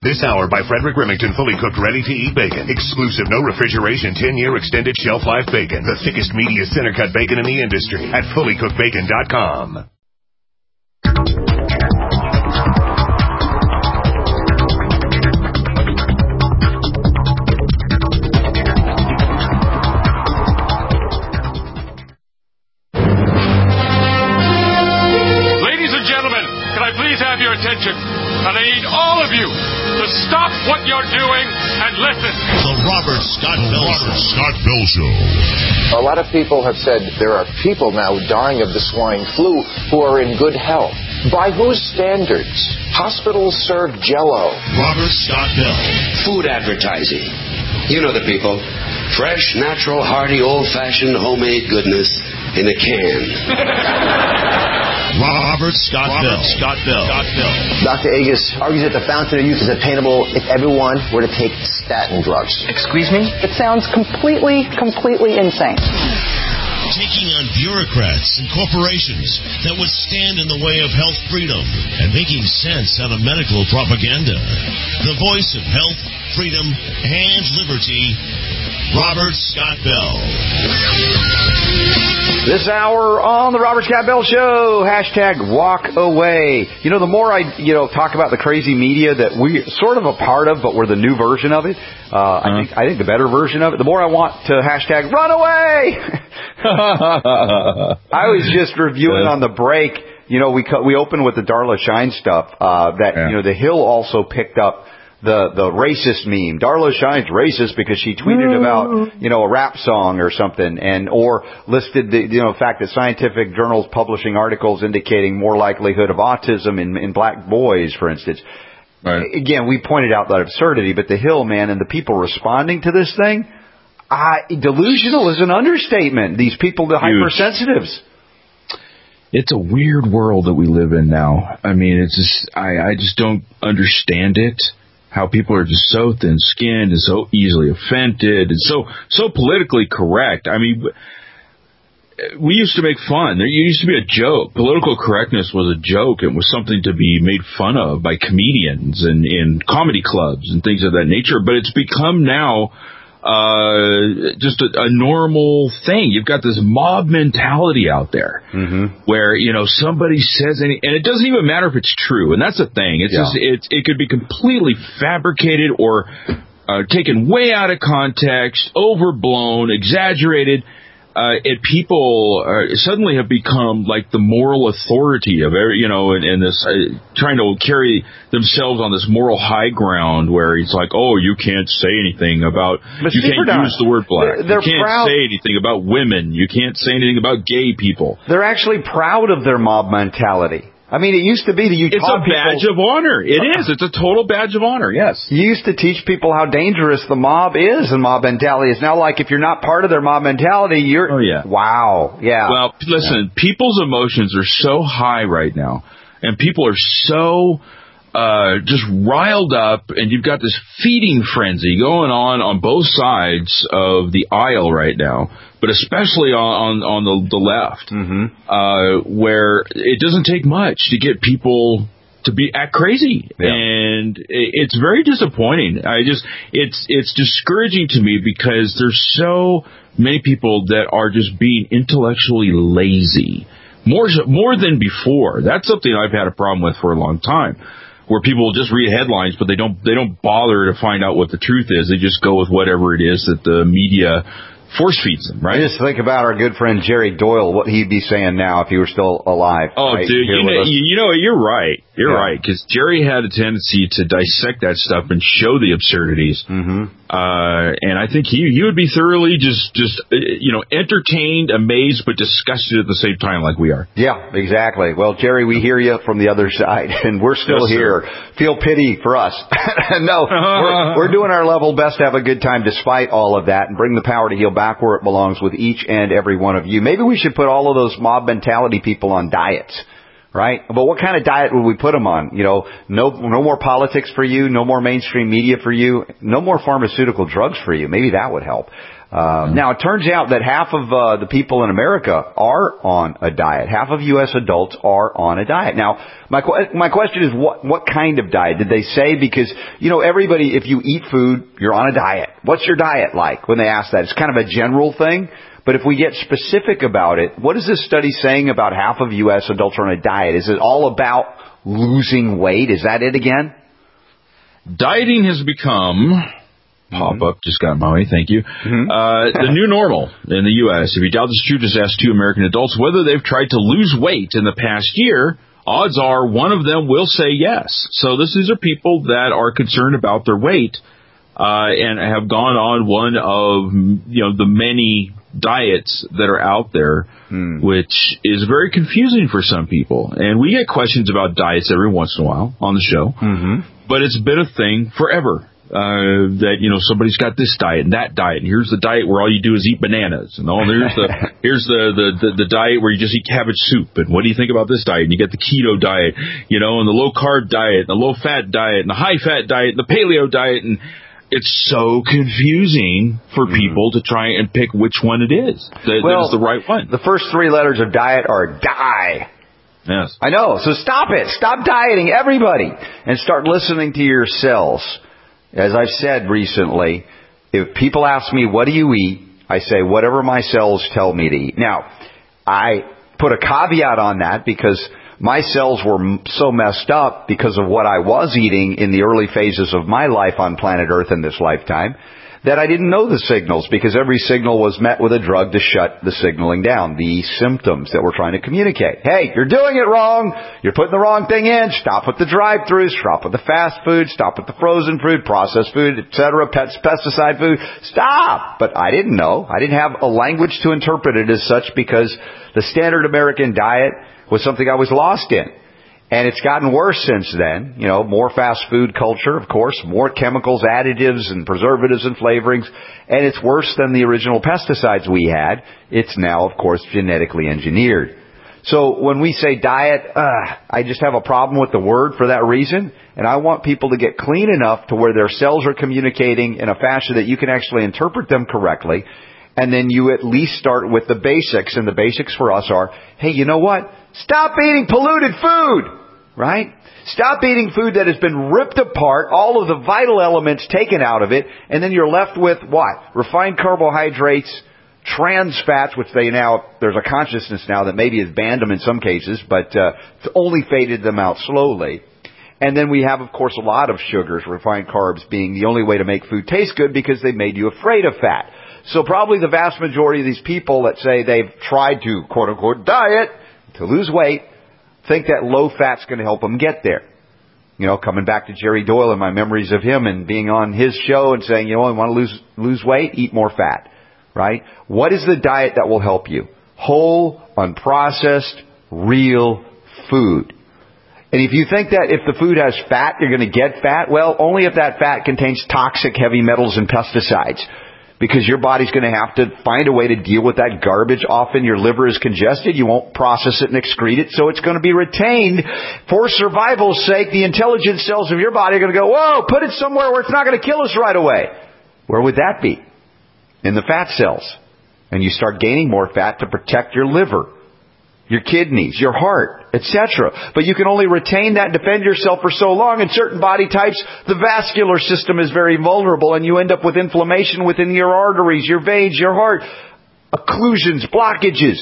This hour by Frederick Remington, fully cooked, ready-to-eat bacon. Exclusive, no refrigeration, 10-year extended shelf life bacon. The thickest, meatiest center-cut bacon in the industry at fullycookedbacon.com. Ladies and gentlemen, can I please have your attention? And I need all of you to stop what you're doing and listen. The Robert Scott Bell Show. A lot of people have said there are people now dying of the swine flu who are in good health. By whose standards? Hospitals serve Jell-O. Robert Scott Bell. Food advertising. You know the people. Fresh, natural, hearty, old-fashioned, homemade goodness in a can. Robert Scott Bell. Dr. Agus argues that the fountain of youth is attainable if everyone were to take statin drugs. Excuse me? It sounds completely insane. Taking on bureaucrats and corporations that would stand in the way of health freedom and making sense out of medical propaganda. The voice of health, freedom, and liberty, Robert Scott Bell. This hour on the Robert Scott Bell Show, hashtag walk away. You know, the more I, talk about the crazy media that we're sort of a part of, but we're the new version of it, I think the better version of it, the more I want to hashtag run away. I was just reviewing on the break, we opened with the Darla Shine stuff, the Hill also picked up the racist meme. Darla Shine's racist because she tweeted about, a rap song or something, or listed the fact that scientific journals publishing articles indicating more likelihood of autism in black boys, for instance. Right. Again, we pointed out that absurdity, but the Hill, man, and the people responding to this thing, delusional is an understatement. These people, the hypersensitives. It's a weird world that we live in now. I mean, it's just, I just don't understand it. How people are just so thin-skinned and so easily offended and so politically correct. I mean, we used to make fun. There used to be a joke. Political correctness was a joke. It was something to be made fun of by comedians and in comedy clubs and things of that nature. But it's become now just a normal thing. You've got this mob mentality out there where, somebody says and it doesn't even matter if it's true. And that's the thing. It's just, it could be completely fabricated or taken way out of context, overblown, exaggerated. And people suddenly have become like the moral authority of every, and this trying to carry themselves on this moral high ground where it's like, oh, you can't say anything about, you can't use the word black. You can't say anything about women. You can't say anything about gay people. They're actually proud of their mob mentality. I mean, it used to be that you taught people... It's a badge of honor. It is. It's a total badge of honor, yes. You used to teach people how dangerous the mob is and mob mentality is. Now, like, if you're not part of their mob mentality, you're... Oh, yeah. Wow. Yeah. Well, listen, people's emotions are so high right now, and people are so just riled up, and you've got this feeding frenzy going on both sides of the aisle right now, but especially on the left, where it doesn't take much to get people to act crazy, and it's very disappointing. It's discouraging to me because there's so many people that are just being intellectually lazy, more than before. That's something I've had a problem with for a long time, where people just read headlines, but they don't bother to find out what the truth is. They just go with whatever it is that the media force feeds them, right? I just think about our good friend Jerry Doyle, what he'd be saying now if he were still alive. Oh, right, dude, you're right. You're right, because Jerry had a tendency to dissect that stuff and show the absurdities. And I think he would be thoroughly just entertained, amazed, but disgusted at the same time like we are. Yeah, exactly. Well, Jerry, we hear you from the other side, and we're still here. Sir. Feel pity for us. No, we're doing our level best to have a good time despite all of that and bring the power to heal back where it belongs with each and every one of you. Maybe we should put all of those mob mentality people on diets. right? But what kind of diet would we put them on? You know, no more politics for you, no more mainstream media for you, no more pharmaceutical drugs for you. Maybe that would help. Now, it turns out that half of the people in America are on a diet. Half of U.S. adults are on a diet. Now, my question is, what kind of diet? Did they say? Because, you know, everybody, if you eat food, you're on a diet. What's your diet like? When they ask that, it's kind of a general thing. But if we get specific about it, what is this study saying about half of U.S. adults are on a diet? Is it all about losing weight? Is that it again? Dieting has become... Pop-up just got my way, thank you. The new normal in the U.S. If you doubt this is true, just ask 2 American adults whether they've tried to lose weight in the past year. Odds are one of them will say yes. So these are people that are concerned about their weight and have gone on one of the many diets that are out there, which is very confusing for some people. And we get questions about diets every once in a while on the show, but it's been a thing forever. That somebody's got this diet and that diet, and here's the diet where all you do is eat bananas, and here's the diet where you just eat cabbage soup, and what do you think about this diet? And you get the keto diet, and the low carb diet, and the low fat diet, and the high fat diet, and the paleo diet, and it's so confusing for people to try and pick which one it is that is the right one. The first 3 letters of diet are die. Yes, I know. So stop it. Stop dieting, everybody, and start listening to your cells. As I've said recently, if people ask me, what do you eat? I say, whatever my cells tell me to eat. Now, I put a caveat on that because my cells were so messed up because of what I was eating in the early phases of my life on planet Earth in this lifetime that I didn't know the signals, because every signal was met with a drug to shut the signaling down, the symptoms that we're trying to communicate. Hey, you're doing it wrong. You're putting the wrong thing in. Stop with the drive-thrus. Stop with the fast food. Stop with the frozen food, processed food, etc., pesticide food. Stop. But I didn't know. I didn't have a language to interpret it as such, because the standard American diet was something I was lost in. And it's gotten worse since then. More fast food culture, of course, more chemicals, additives, and preservatives and flavorings. And it's worse than the original pesticides we had. It's now, of course, genetically engineered. So when we say diet, I just have a problem with the word for that reason. And I want people to get clean enough to where their cells are communicating in a fashion that you can actually interpret them correctly. And then you at least start with the basics. And the basics for us are, hey, you know what? Stop eating polluted food, right? Stop eating food that has been ripped apart, all of the vital elements taken out of it, and then you're left with what? Refined carbohydrates, trans fats, which there's a consciousness now that maybe has banned them in some cases, but it's only faded them out slowly. And then we have, of course, a lot of sugars, refined carbs being the only way to make food taste good because they made you afraid of fat. So probably the vast majority of these people that say they've tried to, quote-unquote, diet to lose weight, think that low fat's going to help them get there. Coming back to Jerry Doyle and my memories of him and being on his show and saying, you want to lose weight? Eat more fat, right? What is the diet that will help you? Whole, unprocessed, real food. And if you think that if the food has fat, you're going to get fat, well, only if that fat contains toxic heavy metals and pesticides. Because your body's going to have to find a way to deal with that garbage. Often your liver is congested. You won't process it and excrete it, so it's going to be retained. For survival's sake, the intelligent cells of your body are going to go, whoa, put it somewhere where it's not going to kill us right away. Where would that be? In the fat cells. And you start gaining more fat to protect your liver, your kidneys, your heart, etc. But you can only retain that and defend yourself for so long. In certain body types, the vascular system is very vulnerable, and you end up with inflammation within your arteries, your veins, your heart, occlusions, blockages.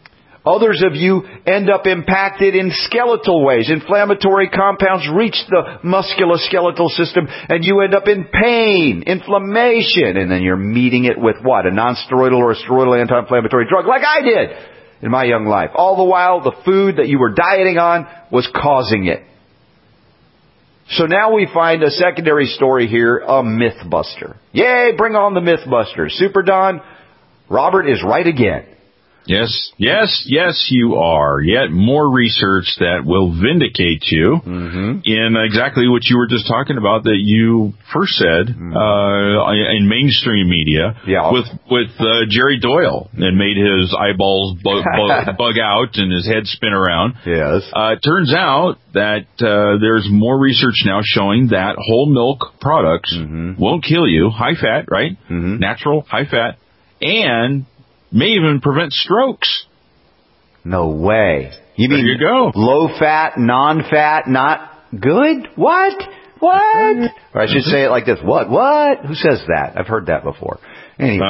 Others of you end up impacted in skeletal ways. Inflammatory compounds reach the musculoskeletal system, and you end up in pain, inflammation, and then you're meeting it with what? A non-steroidal or a steroidal anti-inflammatory drug, like I did in my young life. All the while, the food that you were dieting on was causing it. So now we find a secondary story here, a Mythbuster. Yay, bring on the Mythbusters. Super Don, Robert is right again. Yes, you are. Yet more research that will vindicate you in exactly what you were just talking about that you first said in mainstream media with Jerry Doyle and made his eyeballs bug out and his head spin around. Yes. It turns out that there's more research now showing that whole milk products won't kill you. High fat, right? Natural, high fat, and may even prevent strokes. No way. You mean there you go. Low fat, non-fat, not good? What? Or I should say it like this. What? Who says that? I've heard that before. Anyway.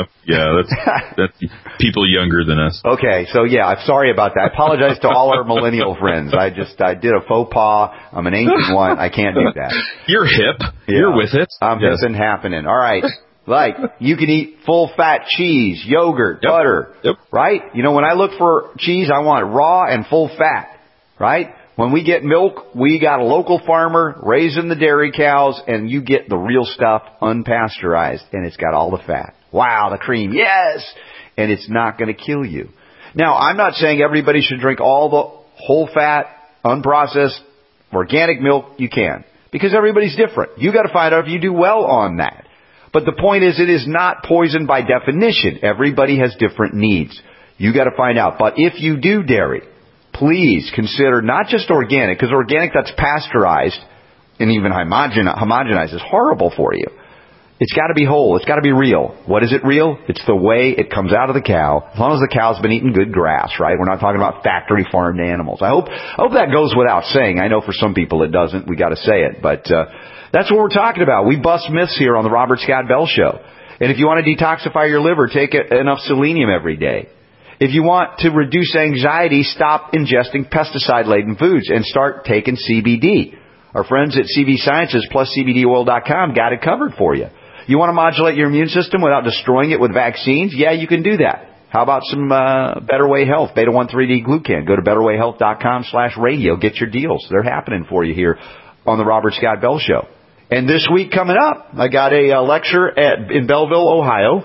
That's people younger than us. Okay, so I'm sorry about that. I apologize to all our millennial friends. I did a faux pas. I'm an ancient one. I can't do that. You're hip. Yeah. You're with it. I'm hip and happening. All right. Like, you can eat full-fat cheese, yogurt, butter, right? You know, when I look for cheese, I want it raw and full-fat, right? When we get milk, we got a local farmer raising the dairy cows, and you get the real stuff unpasteurized, and it's got all the fat. Wow, the cream, yes! And it's not going to kill you. Now, I'm not saying everybody should drink all the whole-fat, unprocessed, organic milk. You can, because everybody's different. You got to find out if you do well on that. But the point is, it is not poison by definition. Everybody has different needs. You got to find out. But if you do dairy, please consider not just organic, because organic that's pasteurized and even homogenized is horrible for you. It's got to be whole. It's got to be real. What is it real? It's the way it comes out of the cow. As long as the cow's been eating good grass, right? We're not talking about factory farmed animals. I hope that goes without saying. I know for some people it doesn't. We got to say it, but that's what we're talking about. We bust myths here on the Robert Scott Bell Show. And if you want to detoxify your liver, take enough selenium every day. If you want to reduce anxiety, stop ingesting pesticide-laden foods and start taking CBD. Our friends at CV Sciences plus CBDoil.com got it covered for you. You want to modulate your immune system without destroying it with vaccines? Yeah, you can do that. How about some Better Way Health, Beta-1,3-D glucan? Go to betterwayhealth.com/radio. Get your deals. They're happening for you here on the Robert Scott Bell Show. And this week coming up, I got a lecture in Belleville, Ohio,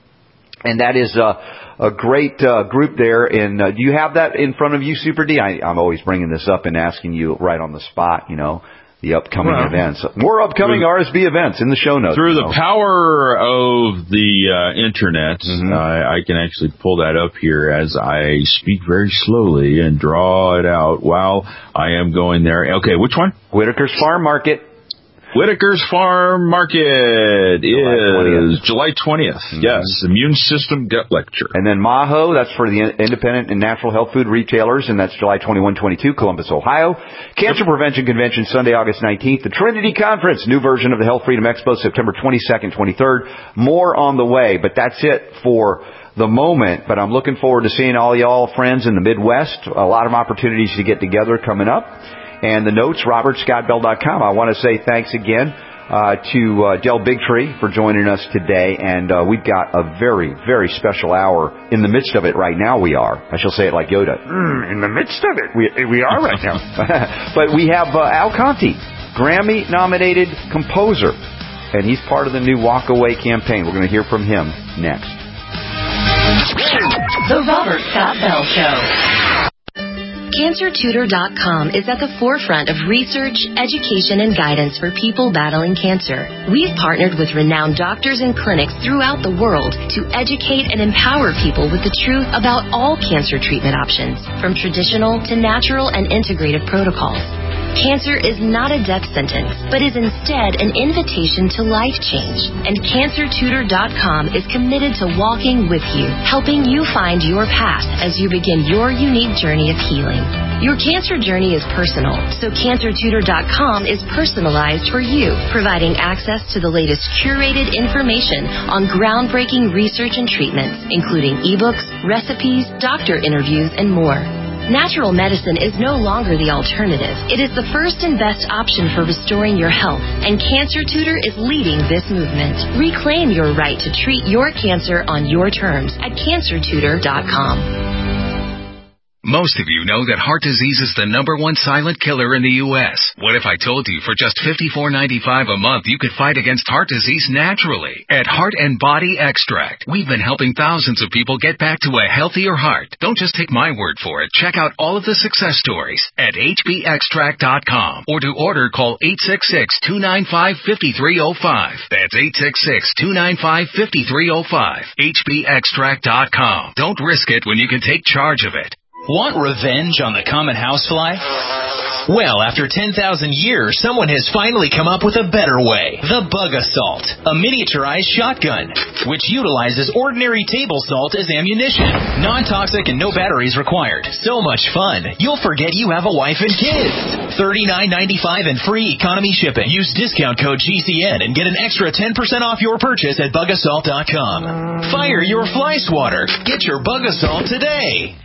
and that is a great group there. And do you have that in front of you, Super D? I'm always bringing this up and asking you right on the spot, you know, the upcoming events. More upcoming RSB events in the show notes. Through the power of the Internet, I can actually pull that up here as I speak very slowly and draw it out while I am going there. Okay, which one? Whitaker's Farm Market. Whitaker's Farm Market is July 20th. Yes, Immune System Gut Lecture. And then Maho, that's for the independent and natural health food retailers, and that's July 21-22, Columbus, Ohio. Cancer Prevention Convention, Sunday, August 19th. The Trinity Conference, new version of the Health Freedom Expo, September 22nd, 23rd. More on the way, but that's it for the moment. But I'm looking forward to seeing all y'all friends in the Midwest. A lot of opportunities to get together coming up. And the notes, robertscottbell.com. I want to say thanks again to Del Bigtree for joining us today. And we've got a very, very special hour in the midst of it right now. We are. I shall say it like Yoda. In the midst of it. We are right now. But we have Al Conti, Grammy-nominated composer. And he's part of the new Walk Away campaign. We're going to hear from him next. The Robert Scott Bell Show. CancerTutor.com is at the forefront of research, education, and guidance for people battling cancer. We've partnered with renowned doctors and clinics throughout the world to educate and empower people with the truth about all cancer treatment options, from traditional to natural and integrative protocols. Cancer is not a death sentence, but is instead an invitation to life change. And CancerTutor.com is committed to walking with you, helping you find your path as you begin your unique journey of healing. Your cancer journey is personal, so CancerTutor.com is personalized for you, providing access to the latest curated information on groundbreaking research and treatments, including ebooks, recipes, doctor interviews, and more. Natural medicine is no longer the alternative. It is the first and best option for restoring your health, and Cancer Tutor is leading this movement. Reclaim your right to treat your cancer on your terms at CancerTutor.com. Most of you know that heart disease is the #1 silent killer in the U.S. What if I told you for just $54.95 a month you could fight against heart disease naturally? At Heart and Body Extract, we've been helping thousands of people get back to a healthier heart. Don't just take my word for it. Check out all of the success stories at hbextract.com, or to order, call 866-295-5305. That's 866-295-5305. hbextract.com. Don't risk it when you can take charge of it. Want revenge on the common housefly? Well, after 10,000 years, someone has finally come up with a better way. The Bug Assault, a miniaturized shotgun, which utilizes ordinary table salt as ammunition. Non-toxic and no batteries required. So much fun, you'll forget you have a wife and kids. $39.95 and free economy shipping. Use discount code GCN and get an extra 10% off your purchase at bugassault.com. Fire your fly swatter. Get your Bug Assault today.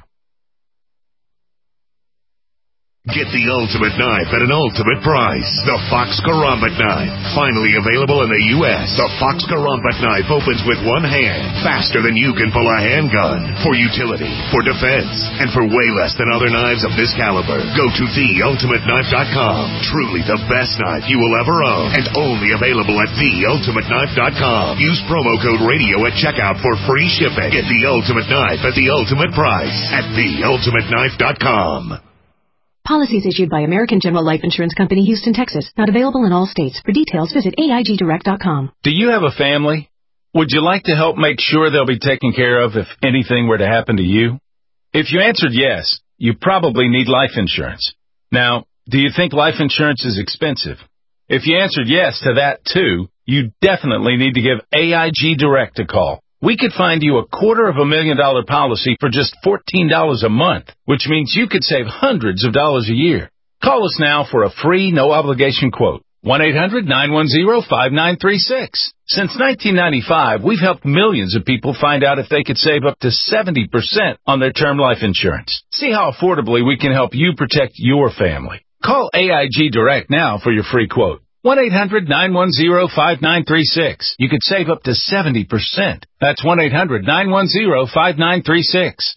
Get the ultimate knife at an ultimate price. The Fox Karambit knife. Finally available in the U.S. The Fox Karambit knife opens with one hand, faster than you can pull a handgun. For utility, for defense, and for way less than other knives of this caliber. Go to theultimateknife.com. Truly the best knife you will ever own, and only available at theultimateknife.com. Use promo code radio at checkout for free shipping. Get the ultimate knife at the ultimate price at theultimateknife.com. Policies issued by American General Life Insurance Company, Houston, Texas. Not available in all states. For details, visit AIGdirect.com. Do you have a family? Would you like to help make sure they'll be taken care of if anything were to happen to you? If you answered yes, you probably need life insurance. Now, do you think life insurance is expensive? If you answered yes to that too, you definitely need to give AIG Direct a call. We could find you a $250,000 policy for just $14 a month, which means you could save hundreds of dollars a year. Call us now for a free, no-obligation quote. 1-800-910-5936. Since 1995, we've helped millions of people find out if they could save up to 70% on their term life insurance. See how affordably we can help you protect your family. Call AIG Direct now for your free quote. 1-800-910-5936. You could save up to 70%. That's 1-800-910-5936.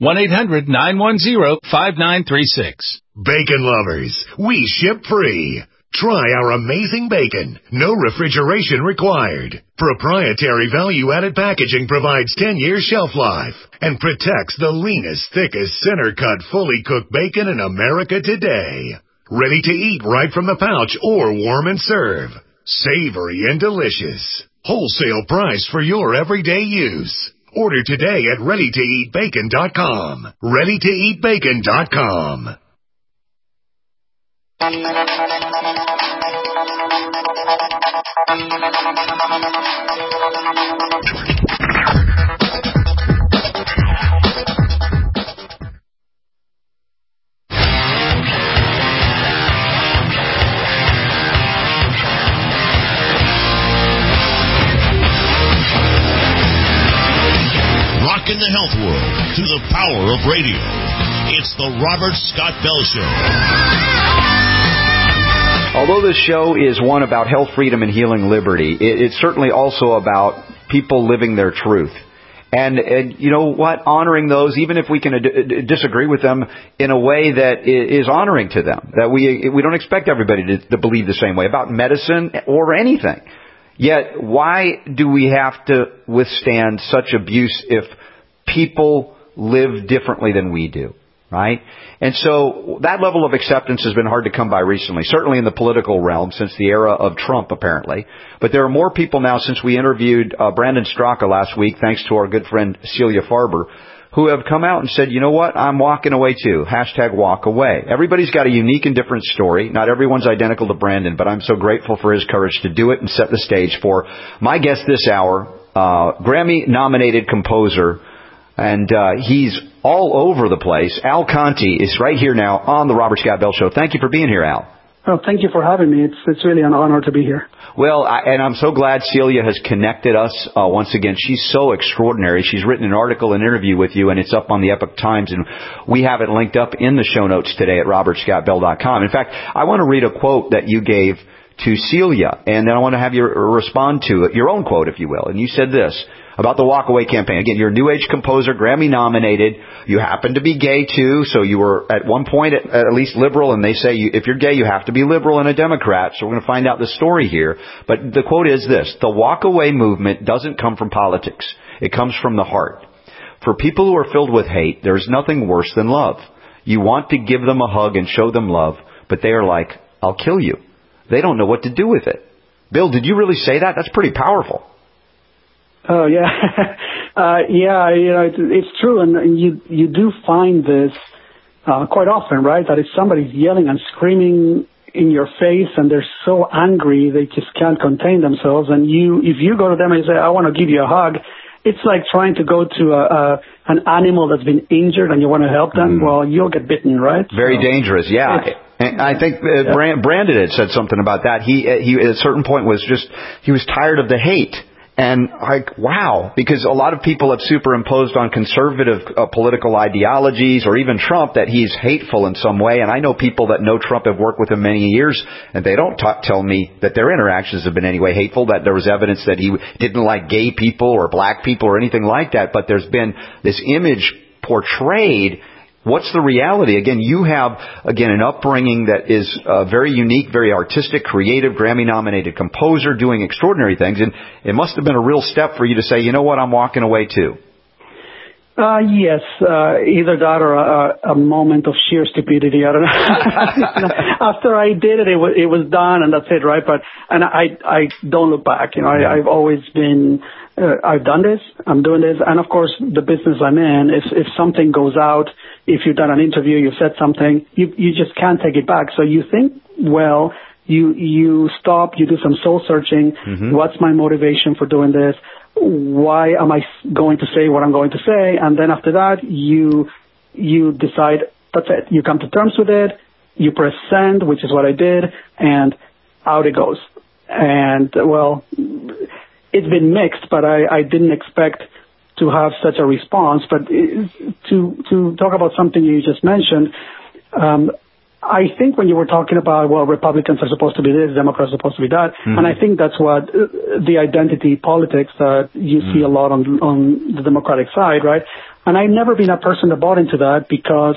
1-800-910-5936. Bacon lovers, we ship free. Try our amazing bacon. No refrigeration required. Proprietary value-added packaging provides 10-year shelf life and protects the leanest, thickest, center-cut, fully cooked bacon in America today. Ready to eat right from the pouch or warm and serve. Savory and delicious. Wholesale price for your everyday use. Order today at ReadyToEatBacon.com. ReadyToEatBacon.com. In the health world through the power of radio. It's the Robert Scott Bell Show. Although this show is one about health, freedom, and healing liberty, it's certainly also about people living their truth. And you know what? Honoring those, even if we can disagree with them in a way that is honoring to them. That we don't expect everybody to believe the same way about medicine or anything. Yet, why do we have to withstand such abuse if people live differently than we do, right? And so that level of acceptance has been hard to come by recently, certainly in the political realm since the era of Trump, apparently. But there are more people now since we interviewed Brandon Straka last week, thanks to our good friend Celia Farber, who have come out and said, you know what, I'm walking away too. #walk away. Everybody's got a unique and different story. Not everyone's identical to Brandon, but I'm so grateful for his courage to do it and set the stage for my guest this hour, Grammy-nominated composer, and he's all over the place. Al Conti is right here now on the Robert Scott Bell Show. Thank you for being here, Al. Oh, thank you for having me. It's really an honor to be here. Well, and I'm so glad Celia has connected us once again. She's so extraordinary. She's written an article, an interview with you, and it's up on the Epoch Times, and we have it linked up in the show notes today at robertscottbell.com. In fact, I want to read a quote that you gave to Celia, and then I want to have you respond to your own quote, if you will. And you said this about the Walkaway campaign. Again, you're a New Age composer, Grammy nominated. You happen to be gay too, so you were at one point at least liberal, and they say if you're gay, you have to be liberal and a Democrat. So we're going to find out the story here. But the quote is this: the Walkaway movement doesn't come from politics. It comes from the heart. For people who are filled with hate, there's nothing worse than love. You want to give them a hug and show them love, but they are like, I'll kill you. They don't know what to do with it. Bill, did you really say that? That's pretty powerful. Oh, yeah. It's true. And you do find this quite often, right? That if somebody's yelling and screaming in your face and they're so angry they just can't contain themselves, and if you go to them and you say, I want to give you a hug, it's like trying to go to an animal that's been injured and you want to help them. Well, you'll get bitten, right? Very dangerous, yeah. And I think Brandon had said something about that. He at a certain point he was tired of the hate. And like, wow, because a lot of people have superimposed on conservative political ideologies, or even Trump, that he's hateful in some way. And I know people that know Trump, have worked with him many years, and they don't tell me that their interactions have been any way hateful, that there was evidence that he didn't like gay people or black people or anything like that. But there's been this image portrayed. What's the reality? Again, you have, an upbringing that is very unique, very artistic, creative, Grammy-nominated composer, doing extraordinary things. And it must have been a real step for you to say, you know what, I'm walking away too. Yes, either that or a moment of sheer stupidity. I don't know. After I did it, it was done, and that's it, right? And I don't look back. I've always been, I've done this, I'm doing this, and of course, the business I'm in, if something goes out, if you've done an interview, you've said something, you just can't take it back. So you think, well, you stop, you do some soul searching. What's my motivation for doing this? Why am I going to say what I'm going to say? And then after that, you decide, that's it. You come to terms with it. You press send, which is what I did, and out it goes. And, well, it's been mixed, but I didn't expect to have such a response. But to talk about something you just mentioned, I think when you were talking about, well, Republicans are supposed to be this, Democrats are supposed to be that, and I think that's what the identity politics that you see a lot on the Democratic side, right? And I've never been a person that bought into that, because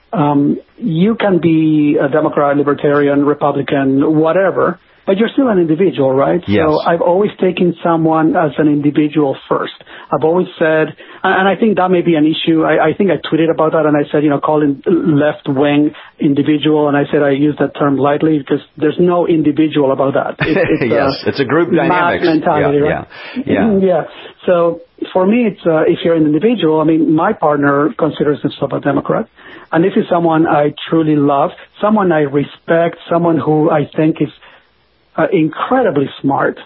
you can be a Democrat, Libertarian, Republican, whatever, but you're still an individual, right? Yes. So I've always taken someone as an individual first. I've always said, and I think that may be an issue. I think I tweeted about that, and I said, calling left-wing individual, and I said I use that term lightly because there's no individual about that. It's it's a group dynamic mentality, right? Yeah. So for me, it's if you're an individual, my partner considers himself a Democrat, and this is someone I truly love, someone I respect, someone who I think is incredibly smart.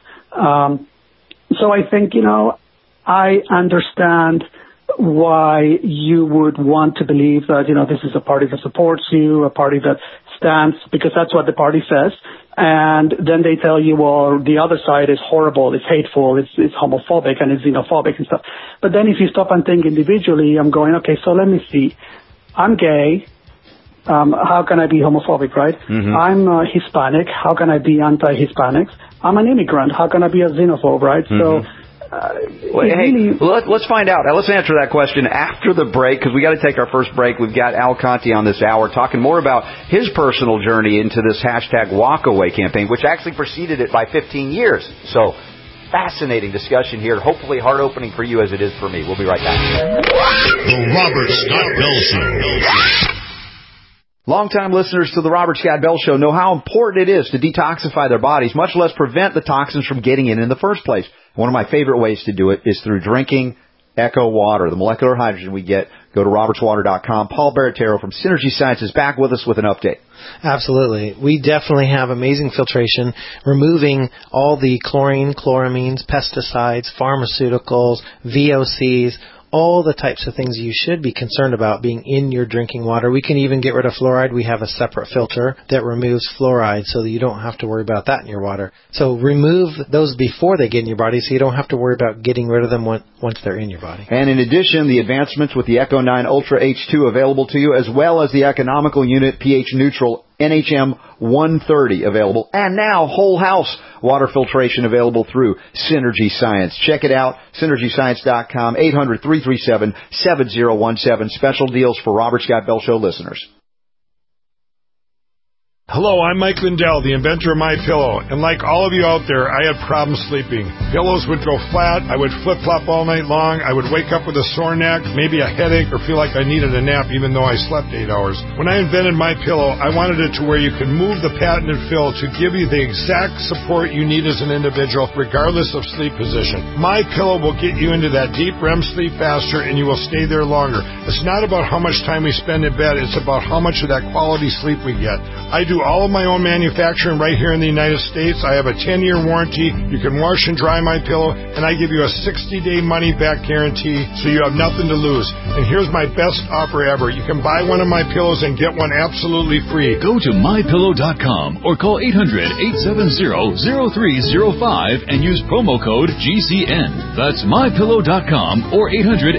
So I think, I understand why you would want to believe that, this is a party that supports you, a party that stands, because that's what the party says. And then they tell you, well, the other side is horrible, it's hateful, it's homophobic, and it's xenophobic and stuff. But then if you stop and think individually, I'm going, okay, so let me see. I'm gay. How can I be homophobic, right? I'm Hispanic. How can I be anti-Hispanics? I'm an immigrant. How can I be a xenophobe, right? So, let's find out. Let's answer that question after the break, because we got to take our first break. We've got Al Conti on this hour talking more about his personal journey into this hashtag Walkaway campaign, which actually preceded it by 15 years. So, fascinating discussion here. Hopefully heart-opening for you as it is for me. We'll be right back. The Robert Scott Bell Show. Longtime listeners to the Robert Scott Bell Show know how important it is to detoxify their bodies, much less prevent the toxins from getting in the first place. One of my favorite ways to do it is through drinking Echo Water, the molecular hydrogen we get. Go to robertswater.com. Paul Baratero from Synergy Science is back with us with an update. Absolutely. We definitely have amazing filtration, removing all the chlorine, chloramines, pesticides, pharmaceuticals, VOCs, all the types of things you should be concerned about being in your drinking water. We can even get rid of fluoride. We have a separate filter that removes fluoride so that you don't have to worry about that in your water. So remove those before they get in your body so you don't have to worry about getting rid of them once they're in your body. And in addition, the advancements with the Echo 9 Ultra H2 available to you, as well as the economical unit pH neutral NHM 130 available. And now whole house water filtration available through Synergy Science. Check it out, synergyscience.com, 800-337-7017. Special deals for Robert Scott Bell Show listeners. Hello, I'm Mike Lindell, the inventor of MyPillow, and like all of you out there, I had problems sleeping. Pillows would go flat, I would flip-flop all night long, I would wake up with a sore neck, maybe a headache, or feel like I needed a nap even though I slept 8 hours. When I invented MyPillow, I wanted it to where you could move the patented fill to give you the exact support you need as an individual, regardless of sleep position. MyPillow will get you into that deep REM sleep faster, and you will stay there longer. It's not about how much time we spend in bed, it's about how much of that quality sleep we get. I do all of my own manufacturing right here in the United States. I have a 10-year warranty. You can wash and dry MyPillow, and I give you a 60-day money-back guarantee, so you have nothing to lose. And here's my best offer ever. You can buy one of my pillows and get one absolutely free. Go to MyPillow.com or call 800-870-0305 and use promo code GCN. That's MyPillow.com or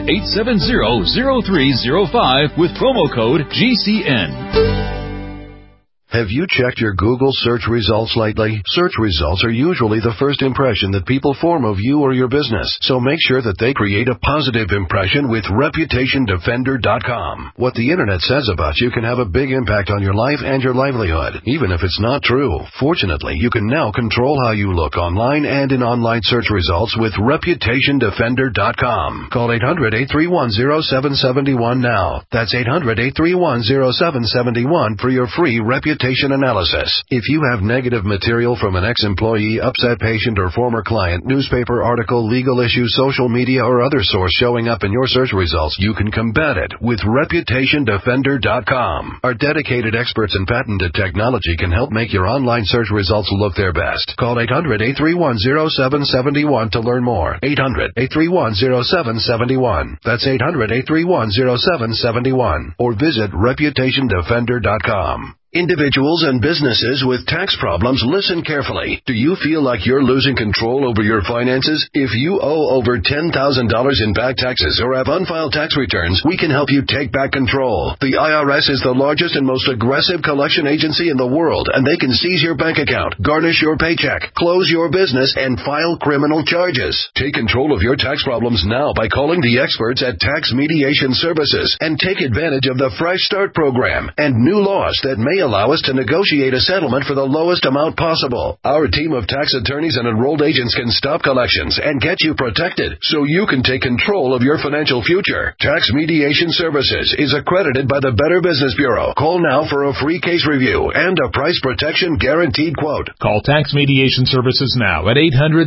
800-870-0305 with promo code GCN. Have you checked your Google search results lately? Search results are usually the first impression that people form of you or your business, so make sure that they create a positive impression with ReputationDefender.com. What the internet says about you can have a big impact on your life and your livelihood, even if it's not true. Fortunately, you can now control how you look online and in online search results with ReputationDefender.com. Call 800-831-0771 now. That's 800-831-0771 for your free reputation analysis. If you have negative material from an ex-employee, upset patient, or former client, newspaper article, legal issue, social media, or other source showing up in your search results, you can combat it with ReputationDefender.com. Our dedicated experts in patented technology can help make your online search results look their best. Call 800-831-0771 to learn more. 800-831-0771. That's 800-831-0771. Or visit ReputationDefender.com. Individuals and businesses with tax problems, listen carefully. Do you feel like you're losing control over your finances? If you owe over $10,000 in back taxes or have unfiled tax returns, we can help you take back control. The IRS is the largest and most aggressive collection agency in the world, and they can seize your bank account, garnish your paycheck, close your business, and file criminal charges. Take control of your tax problems now by calling the experts at Tax Mediation Services and take advantage of the Fresh Start program and new laws that may allow us to negotiate a settlement for the lowest amount possible. Our team of tax attorneys and enrolled agents can stop collections and get you protected so you can take control of your financial future. Tax Mediation Services is accredited by the Better Business Bureau. Call now for a free case review and a price protection guaranteed quote. Call Tax Mediation Services now at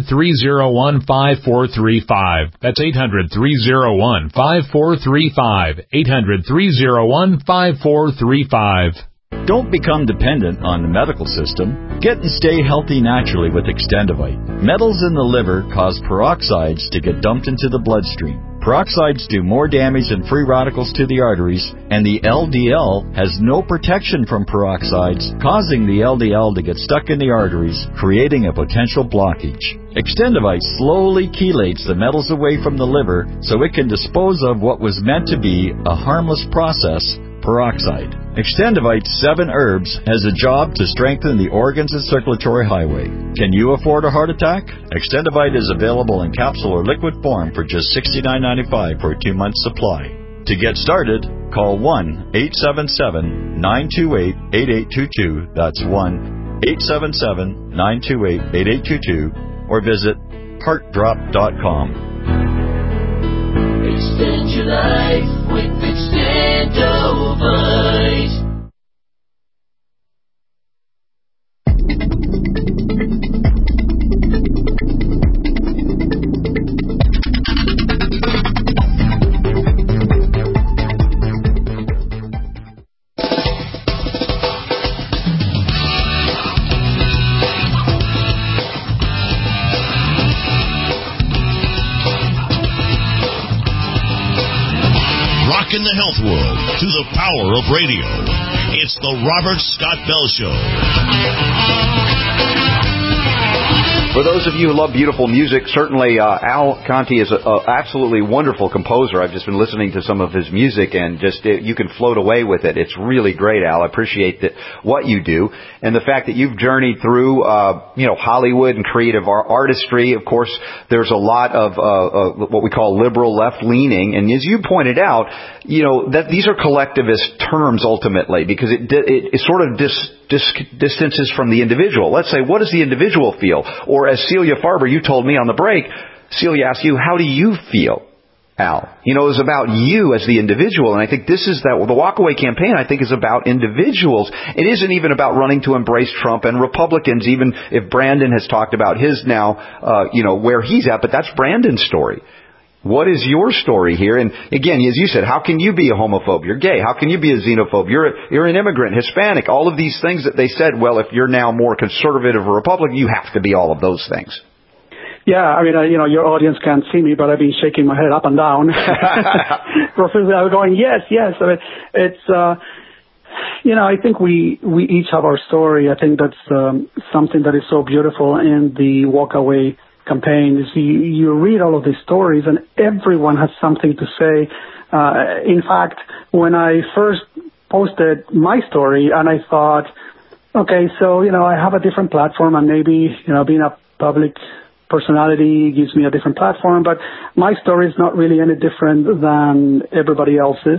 800-301-5435. That's 800-301-5435. 800-301-5435. Don't become dependent on the medical system. Get and stay healthy naturally with Extendivite. Metals in the liver cause peroxides to get dumped into the bloodstream. Peroxides do more damage than free radicals to the arteries, and the LDL has no protection from peroxides, causing the LDL to get stuck in the arteries, creating a potential blockage. Extendivite slowly chelates the metals away from the liver so it can dispose of what was meant to be a harmless process, peroxide. Extendivite 7 Herbs has a job to strengthen the organs and circulatory highway. Can you afford a heart attack? Extendivite is available in capsule or liquid form for just $69.95 for a 2-month supply. To get started, call 1-877-928-8822. That's 1-877-928-8822 or visit heartdrop.com. Extend your life with Extendovite. In the health world to the power of radio. It's the Robert Scott Bell Show. For those of you who love beautiful music, certainly Al Conti is an absolutely wonderful composer. I've just been listening to some of his music, and you can float away with it. It's really great, Al. I appreciate what you do, and the fact that you've journeyed through Hollywood and creative artistry. Of course, there's a lot of what we call liberal left-leaning, and as you pointed out, that these are collectivist terms ultimately, because it sort of distances from the individual. Let's say, what does the individual feel? Or as Celia Farber, you told me on the break, Celia asked you, how do you feel, Al? It was about you as the individual, and I think this is the Walkaway campaign, I think, is about individuals. It isn't even about running to embrace Trump and Republicans, even if Brandon has talked about his now, where he's at, but that's Brandon's story. What is your story here? And again, as you said, how can you be a homophobe? You're gay. How can you be a xenophobe? You're an immigrant, Hispanic. All of these things that they said, well, if you're now more conservative or Republican, you have to be all of those things. Yeah, I mean, your audience can't see me, but I've been shaking my head up and down. Profusely, I was going, yes. I mean, it's, I think we each have our story. I think that's something that is so beautiful in the Walkaway campaign. Is you read all of these stories, and everyone has something to say. In fact, when I first posted my story, and I thought, okay, so I have a different platform, and maybe being a public personality gives me a different platform, but my story is not really any different than everybody else's.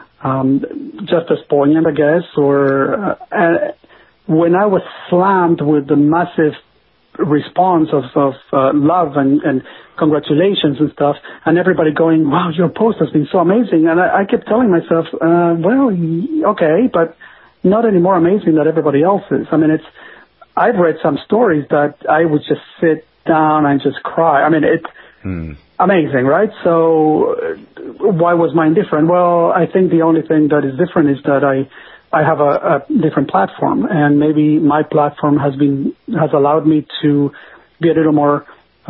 Just as poignant, I guess. Or when I was slammed with the massive response of love and congratulations and stuff, and everybody going, wow, your post has been so amazing, and I kept telling myself, well, okay, but not any more amazing than everybody else's. I mean, I've read some stories that I would just sit down and just cry. I mean, it's amazing, right? So why was mine different? Well, I think the only thing that is different is that I have a different platform, and maybe my platform has allowed me to be a little more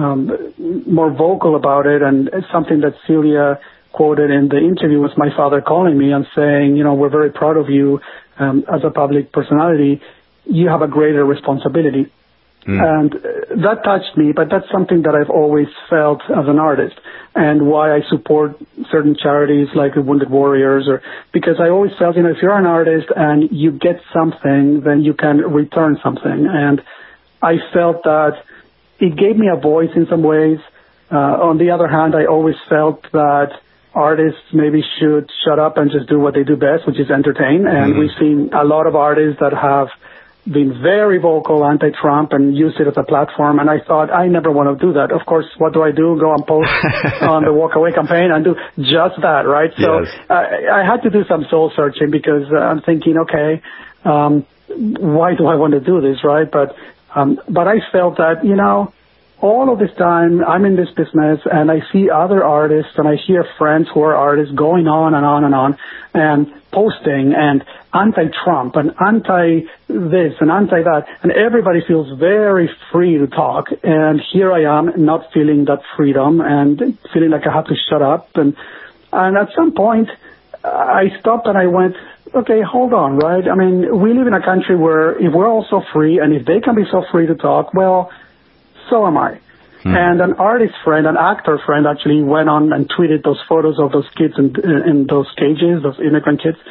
vocal about it. And it's something that Celia quoted in the interview was my father calling me and saying, we're very proud of you as a public personality. You have a greater responsibility. And that touched me, but that's something that I've always felt as an artist, and why I support certain charities like the Wounded Warriors, because I always felt, if you're an artist and you get something, then you can return something. And I felt that it gave me a voice in some ways. On the other hand, I always felt that artists maybe should shut up and just do what they do best, which is entertain. And we've seen a lot of artists that have been very vocal anti-Trump and used it as a platform, and I thought, I never want to do that. Of course, what do? Go and post on the Walkaway campaign and do just that, right? So yes. I had to do some soul searching, because I'm thinking, okay, why do I want to do this, right? But I felt that, all of this time I'm in this business, and I see other artists, and I hear friends who are artists going on and on and on, and posting and anti-Trump and anti-this and anti-that, and everybody feels very free to talk. And here I am not feeling that freedom and feeling like I have to shut up. And at some point I stopped and I went, okay, hold on, right? I mean, we live in a country where if we're all so free, and if they can be so free to talk, well, so am I. And an artist friend, an actor friend, actually went on and tweeted those photos of those kids in those cages, those immigrant kids,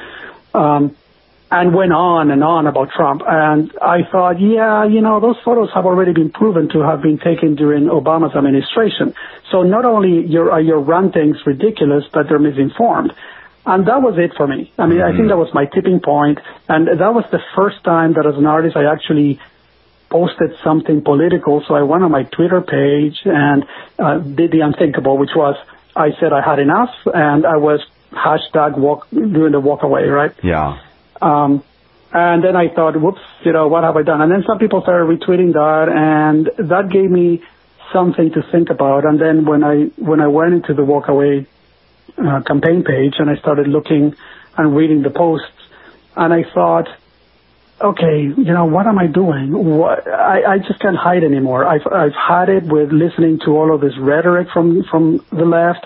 and went on and on about Trump. And I thought, those photos have already been proven to have been taken during Obama's administration. So not only are your rantings ridiculous, but they're misinformed. And that was it for me. I mean, I think that was my tipping point. And that was the first time that as an artist I actually posted something political. So I went on my Twitter page and did the unthinkable, which was, I said I had enough, and I was doing the Walkaway, right? Yeah. And then I thought, whoops, what have I done? And then some people started retweeting that, and that gave me something to think about. And then when I went into the Walkaway campaign page, and I started looking and reading the posts, and I thought, okay, what am I doing? I just can't hide anymore. I've had it with listening to all of this rhetoric from the left.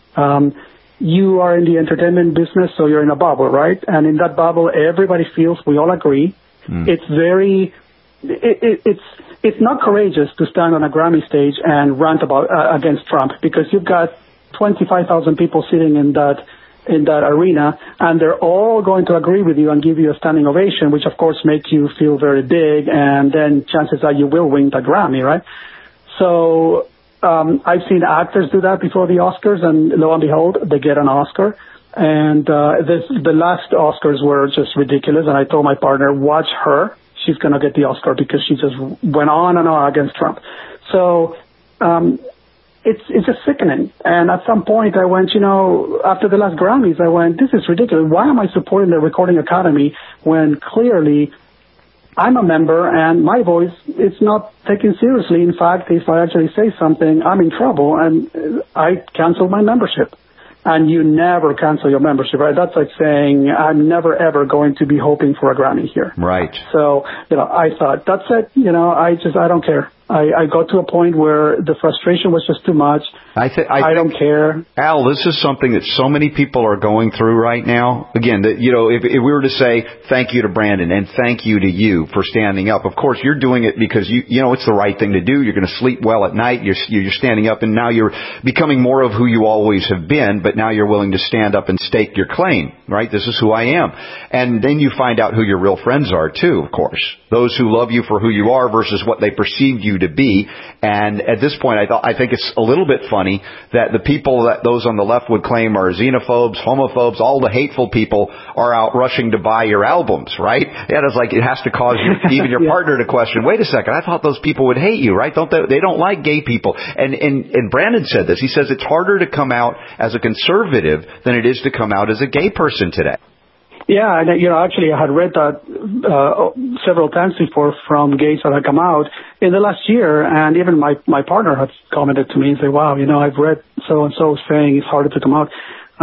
You are in the entertainment business, so you're in a bubble, right? And in that bubble, everybody feels, we all agree. It's very it's not courageous to stand on a Grammy stage and rant about against Trump, because you've got 25,000 people sitting in that arena, and they're all going to agree with you and give you a standing ovation, which of course makes you feel very big, and then chances are you will win the Grammy, right? So I've seen actors do that before the Oscars, and lo and behold, they get an Oscar. And the last Oscars were just ridiculous, and I told my partner, watch her. She's going to get the Oscar, because she just went on and on against Trump. So it's just sickening. And at some point I went, after the last Grammys, I went, this is ridiculous. Why am I supporting the Recording Academy when clearly I'm a member and my voice is not taken seriously? In fact, if I actually say something, I'm in trouble, and I cancel my membership. And you never cancel your membership, right? That's like saying, I'm never, ever going to be hoping for a Grammy here. Right. So, I thought, that's it. I don't care. I got to a point where the frustration was just too much. I don't care. Al, this is something that so many people are going through right now. Again, if we were to say thank you to Brandon and thank you to you for standing up, of course you're doing it because you know it's the right thing to do. You're going to sleep well at night. You're standing up, and now you're becoming more of who you always have been, but now you're willing to stand up and stake your claim, right? This is who I am. And then you find out who your real friends are too, of course. Those who love you for who you are versus what they perceived you to be. And at this point, I think it's a little bit funny that the people that those on the left would claim are xenophobes, homophobes, all the hateful people are out rushing to buy your albums, right? And it's like it has to cause even your partner to question, wait a second, I thought those people would hate you, right? They don't like gay people. And Brandon said this. He says it's harder to come out as a conservative than it is to come out as a gay person today. Yeah, and actually I had read that several times before from gays that had come out in the last year, and even my partner had commented to me and said, wow, I've read so-and-so saying it's harder to come out.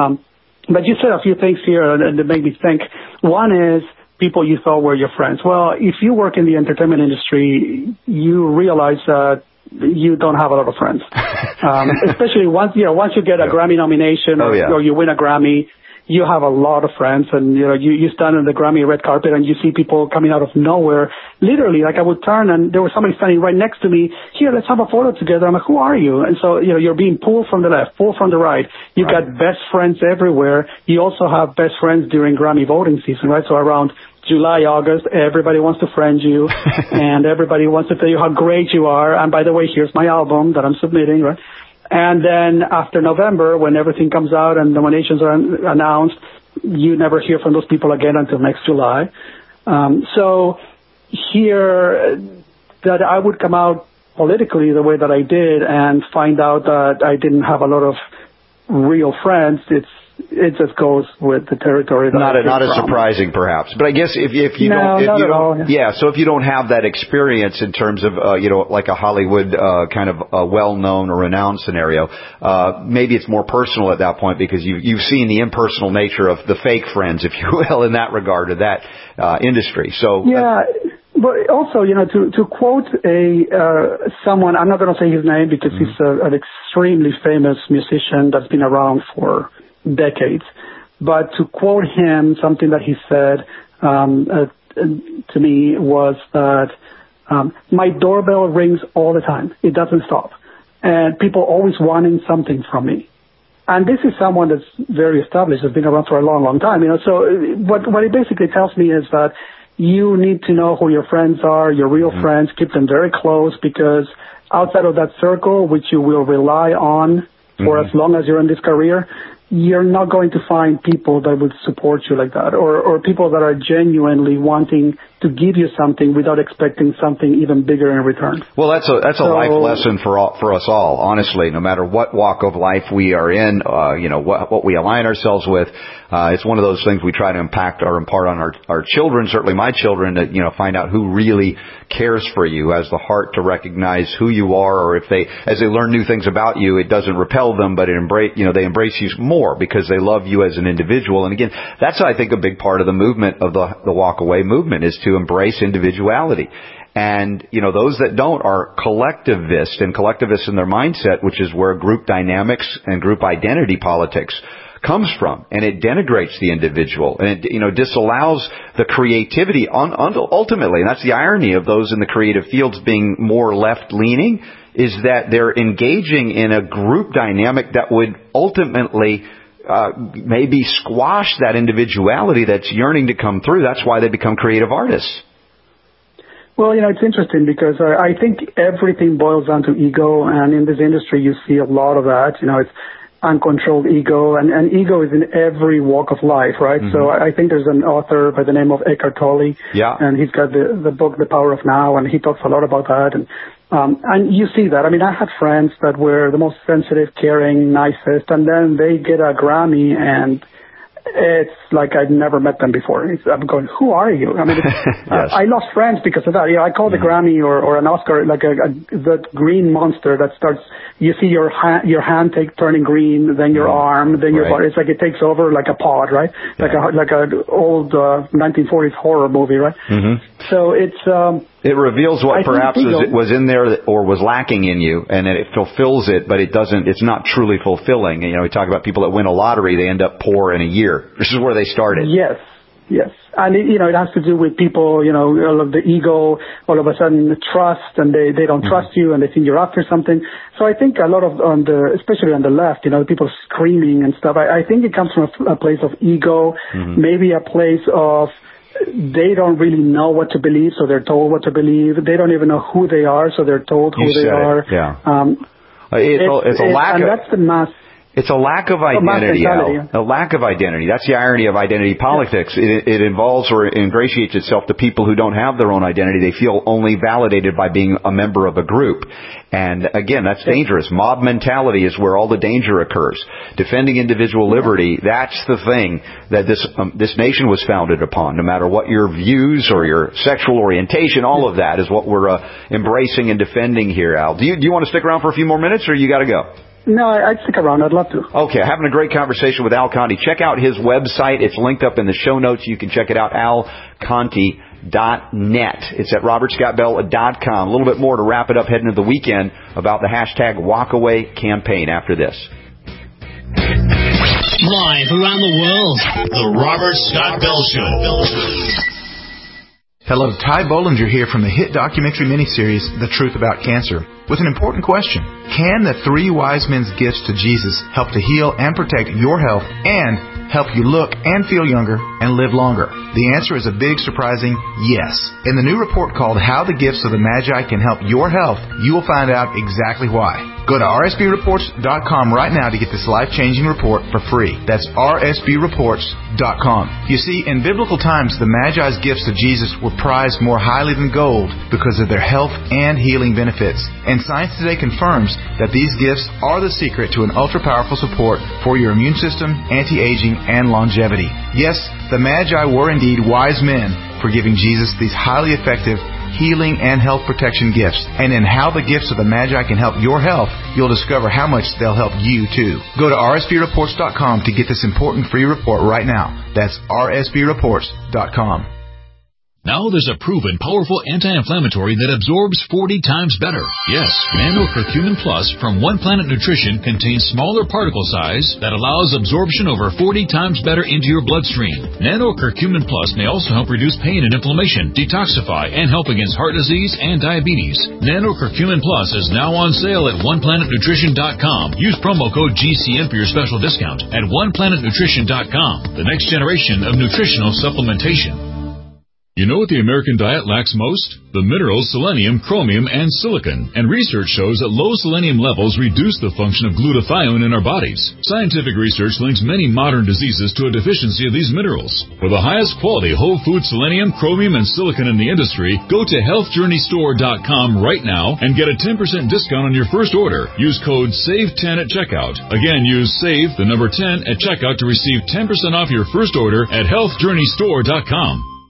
But you said a few things here and it made me think. One is people you thought were your friends. Well, if you work in the entertainment industry, you realize that you don't have a lot of friends. Especially once you get a Grammy nomination or you win a Grammy, you have a lot of friends, and you stand on the Grammy red carpet and you see people coming out of nowhere. Literally, like I would turn and there was somebody standing right next to me. Here, let's have a photo together. I'm like, who are you? And so you're being pulled from the left, pulled from the right. You've got best friends everywhere. You also have best friends during Grammy voting season, right? So around July, August, everybody wants to friend you, and everybody wants to tell you how great you are. And by the way, here's my album that I'm submitting, right? And then after November, when everything comes out and nominations are announced, you never hear from those people again until next July. So here, that I would come out politically the way that I did and find out that I didn't have a lot of real friends, it just goes with the territory. Not as surprising, perhaps. But I guess if you don't have that experience in terms of like a Hollywood kind of a well-known or renowned scenario, maybe it's more personal at that point because you've seen the impersonal nature of the fake friends, if you will, in that regard of that industry. So but also, to quote someone, I'm not going to say his name because he's an extremely famous musician that's been around for decades. But to quote him, something that he said to me was that my doorbell rings all the time. It doesn't stop. And people always wanting something from me. And this is someone that's very established, has been around for a long, long time. So what it basically tells me is that you need to know who your friends are, your real friends, keep them very close, because outside of that circle, which you will rely on for as long as you're in this career, you're not going to find people that would support you like that, or people that are genuinely wanting to give you something without expecting something even bigger in return. Well, that's a life lesson for us all, honestly, no matter what walk of life we are in, what we align ourselves with. It's one of those things we try to impact or impart on our children, certainly my children, to, find out who really cares for you, has the heart to recognize who you are, or if as they learn new things about you, it doesn't repel them, but they embrace you more because they love you as an individual. And again, that's, I think, a big part of the movement of the walk away movement is to embrace individuality. And, those that don't are collectivists in their mindset, which is where group dynamics and group identity politics comes from, and it denigrates the individual, and it, disallows the creativity ultimately. And that's the irony of those in the creative fields being more left-leaning, is that they're engaging in a group dynamic that would ultimately maybe squash that individuality that's yearning to come through. That's why they become creative artists. Well, it's interesting because I think everything boils down to ego, and in this industry you see a lot of that. It's uncontrolled ego, and ego is in every walk of life, right? Mm-hmm. So I think there's an author by the name of Eckhart Tolle, and he's got the book The Power of Now, and he talks a lot about that, and you see that. I mean, I had friends that were the most sensitive, caring, nicest, and then they get a Grammy, and it's like I'd never met them before. I'm going, who are you? I mean, yes. I lost friends because of that. I call the Grammy or an Oscar like the green monster that starts. You see your hand turning green, then your arm, then your body. It's like it takes over like a pod, right? Yeah. Like an old 1940s horror movie, right? Mm-hmm. So it's. It reveals what perhaps was in there or was lacking in you, and it fulfills it, but it's not truly fulfilling. We talk about people that win a lottery, they end up poor in a year. This is where they started. Yes. And it has to do with people, all of the ego, all of a sudden trust, and they don't trust you, and they think you're after something. So I think a lot of, especially on the left, people screaming and stuff, I think it comes from a place of ego, maybe a place of, they don't really know what to believe, so they're told what to believe. They don't even know who they are, so they're told who they are. Yeah. It's a lack of... And that's the mass... It's a lack of identity, Al. A lack of identity. That's the irony of identity politics. It involves or ingratiates itself to people who don't have their own identity. They feel only validated by being a member of a group. And again, that's dangerous. Mob mentality is where all the danger occurs. Defending individual liberty, that's the thing that this nation was founded upon. No matter what your views or your sexual orientation, all of that is what we're embracing and defending here, Al. Do you want to stick around for a few more minutes, or you got to go? No, I'd stick around. I'd love to. Okay, having a great conversation with Al Conti. Check out his website. It's linked up in the show notes. You can check it out, alconti.net. It's at robertscottbell.com. A little bit more to wrap it up heading into the weekend about the #WalkAway campaign after this. Live around the world, the Robert Scott Bell Show. Hello, Ty Bollinger here from the hit documentary miniseries, The Truth About Cancer, with an important question. Can the 3 wise men's gifts to Jesus help to heal and protect your health and help you look and feel younger and live longer? The answer is a big, surprising yes. In the new report called How the Gifts of the Magi Can Help Your Health, you will find out exactly why. Go to rsbreports.com right now to get this life-changing report for free. That's rsbreports.com. You see, in biblical times, the Magi's gifts to Jesus were prized more highly than gold because of their health and healing benefits. And science today confirms that these gifts are the secret to an ultra-powerful support for your immune system, anti-aging, and longevity. Yes, the Magi were indeed wise men for giving Jesus these highly effective healing and health protection gifts. And in How the Gifts of the Magi Can Help Your Health, you'll discover how much they'll help you too. Go to rsbreports.com to get this important free report right now. That's rsbreports.com. Now there's a proven, powerful anti-inflammatory that absorbs 40 times better. Yes, Nano-Curcumin Plus from One Planet Nutrition contains smaller particle size that allows absorption over 40 times better into your bloodstream. Nano-Curcumin Plus may also help reduce pain and inflammation, detoxify, and help against heart disease and diabetes. Nano-Curcumin Plus is now on sale at OnePlanetNutrition.com. Use promo code GCN for your special discount at OnePlanetNutrition.com, the next generation of nutritional supplementation. You know what the American diet lacks most? The minerals selenium, chromium, and silicon. And research shows that low selenium levels reduce the function of glutathione in our bodies. Scientific research links many modern diseases to a deficiency of these minerals. For the highest quality whole food selenium, chromium, and silicon in the industry, go to healthjourneystore.com right now and get a 10% discount on your first order. Use code SAVE10 at checkout. Again, use SAVE, the number 10, at checkout to receive 10% off your first order at healthjourneystore.com.